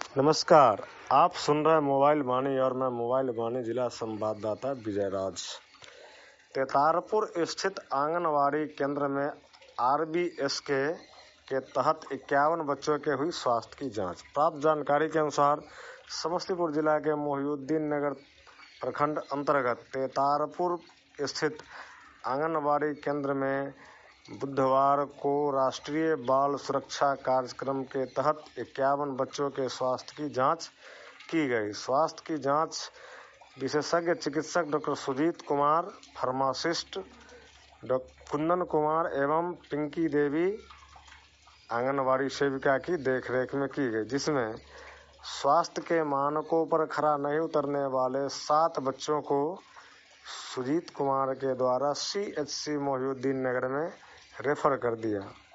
नमस्कार, आप सुन रहे हैं मोबाइल वाणी और मैं मोबाइल वाणी जिला संवाददाता विजय राज। तेतारपुर स्थित आंगनवाड़ी केंद्र में आरबीएसके के तहत 51 बच्चों के हुई स्वास्थ्य की जांच। प्राप्त जानकारी के अनुसार समस्तीपुर जिला के मोहिउद्दीन नगर प्रखंड अंतर्गत तेतारपुर स्थित आंगनवाड़ी केंद्र में बुधवार को राष्ट्रीय बाल सुरक्षा कार्यक्रम के तहत 51 बच्चों के स्वास्थ्य की जांच की गई। स्वास्थ्य की जांच विशेषज्ञ चिकित्सक doctor Sujeet Kumar, pharmacist doctor Kundan Kumar एवं पिंकी देवी आंगनवाड़ी सेविका की देखरेख में की गई, जिसमें स्वास्थ्य के मानकों पर खरा नहीं उतरने वाले 7 बच्चों को सुजीत कुमार के द्वारा CHC मोहिउद्दीन नगर में रेफर कर दिया।